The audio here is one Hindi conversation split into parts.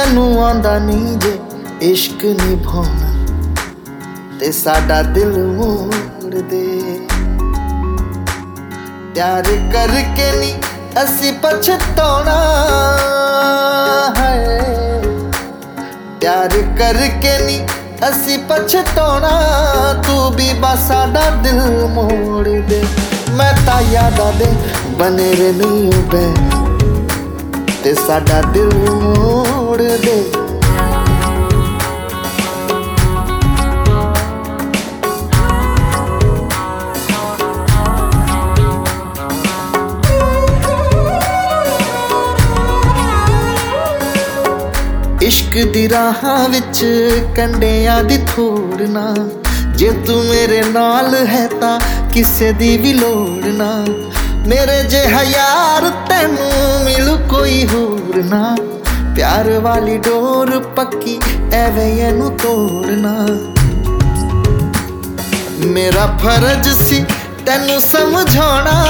तैनू आंदा नहीं जे इश्क निभाना ते साडा दिल मोड़ दे। प्यार करके नी असी पछताना है, प्यार करके नी असी पछताना, तू भी बस साडा दिल मोड़ दे। मैं ता यादा दे बने रहनी बे ते साडा दिल मोड़ दे। इश्क दी राहां विच कंडियां दी थोड़ ना, जे तू मेरे नाल है तां किसे दी भी लोड़ ना। मेरे जिहा यार तैनू मिलू कोई होर ना, प्यार वाली डोर पक्की एवें एनू तोड़ना। मेरा फर्ज सी तैनू समझाना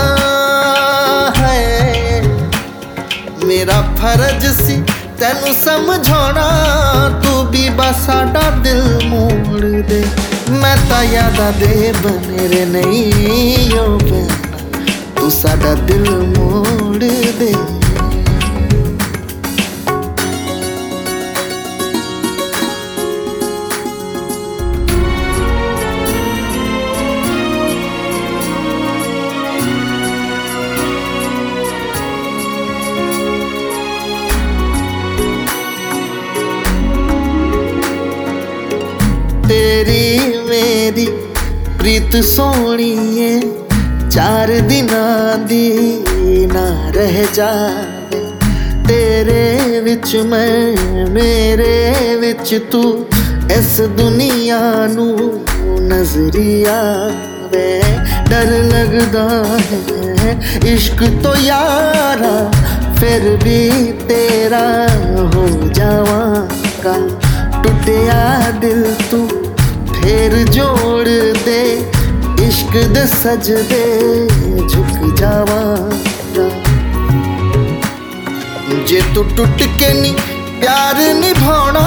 है, मेरा फर्ज सी तैनू समझाना, तू भी बस साडा दिल मोड़ दे। मैं ता यादा दे बने रे नहीं ओ बहना, तू साडा दिल मोड़ दे। तेरी मेरी प्रीत सोहनी है, 4 दिनां दी ना रह जावे। तेरे विच मैं मेरे विच तू, इस दुनिया नू नजरी आवे। डर लगदा है इश्क तो यारा, फिर भी तेरा हो जावांगा। टुटिया दिल तू फिर जोड़ दे, इश्क दे सजदे झुक जावांगा। जे तू टुट के नी प्यार निभाना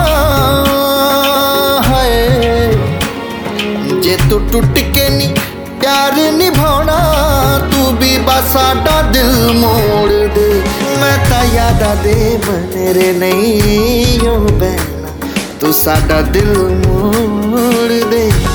है, जे तू टुट के नी प्यार निभाना, तू भी बस साडा दिल मोड़ दे। मैं ता यादा दे बने रे नहीं ओ बहना, तू साडा दिल मोड़ दे।